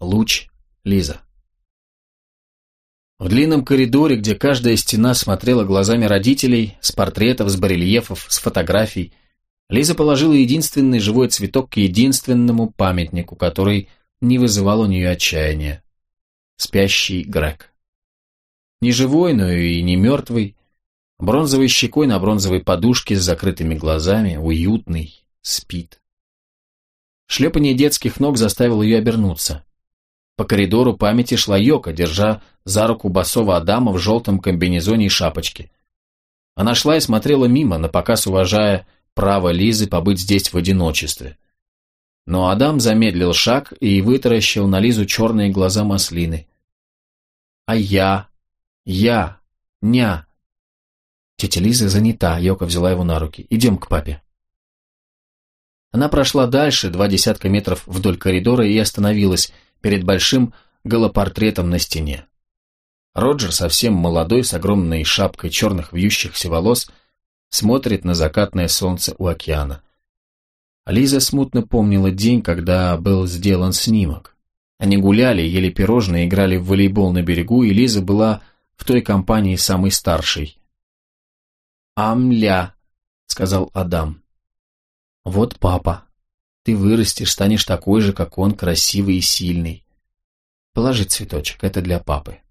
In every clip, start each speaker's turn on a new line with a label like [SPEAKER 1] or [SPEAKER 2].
[SPEAKER 1] Луч, Лиза. В длинном коридоре, где каждая стена смотрела глазами родителей, с портретов, с барельефов, с фотографий, Лиза положила единственный живой цветок к единственному памятнику, который не вызывал у нее отчаяния. Спящий Грег. Не живой, но и не мертвый, бронзовой щекой на бронзовой подушке с закрытыми глазами, уютный, спит. Шлепанье детских ног заставило ее обернуться. По коридору памяти шла Йока, держа за руку босого Адама в желтом комбинезоне и шапочке. Она шла и смотрела мимо, напоказ уважая право Лизы побыть здесь в одиночестве. Но Адам замедлил шаг и вытаращил на Лизу черные глаза маслины. «А я, ня». Тетя Лиза занята, Йока взяла его на руки. «Идем к папе». Она прошла дальше, 20 метров вдоль коридора и остановилась перед большим голопортретом на стене. Роджер, совсем молодой, с огромной шапкой черных вьющихся волос, смотрит на закатное солнце у океана. Лиза смутно помнила день, когда был сделан снимок. Они гуляли, ели пирожные, играли в волейбол на берегу, и Лиза была в той компании самой старшей. «Амля», — сказал Адам. «Вот папа. Ты вырастешь, станешь такой же, как он, красивый и сильный. Положи цветочек, это для папы».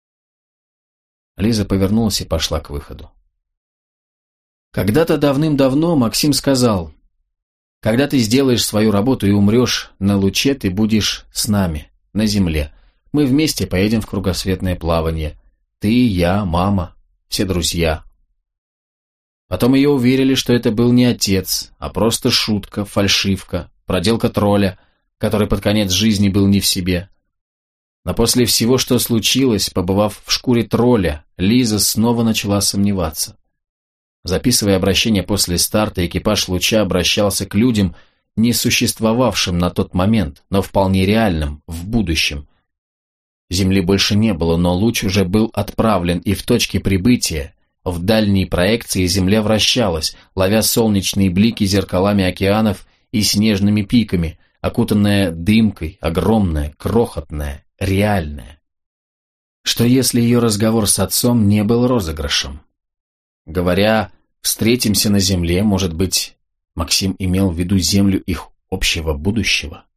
[SPEAKER 1] Лиза повернулась и пошла к выходу. Когда-то давным-давно Максим сказал: «Когда ты сделаешь свою работу и умрешь на луче, ты будешь с нами, на земле. Мы вместе поедем в кругосветное плавание. Ты, я, мама, все друзья». Потом ее уверили, что это был не отец, а просто шутка, фальшивка, проделка тролля, который под конец жизни был не в себе. Но после всего, что случилось, побывав в шкуре тролля, Лиза снова начала сомневаться. Записывая обращение после старта, экипаж «Луча» обращался к людям, не существовавшим на тот момент, но вполне реальным, в будущем. Земли больше не было, но луч уже был отправлен, и в точке прибытия, в дальней проекции, Земля вращалась, ловя солнечные блики зеркалами океанов и снежными пиками, окутанная дымкой, огромная, крохотная, реальная. Что если ее разговор с отцом не был розыгрышем? Говоря «встретимся на Земле», может быть, Максим имел в виду Землю их общего будущего?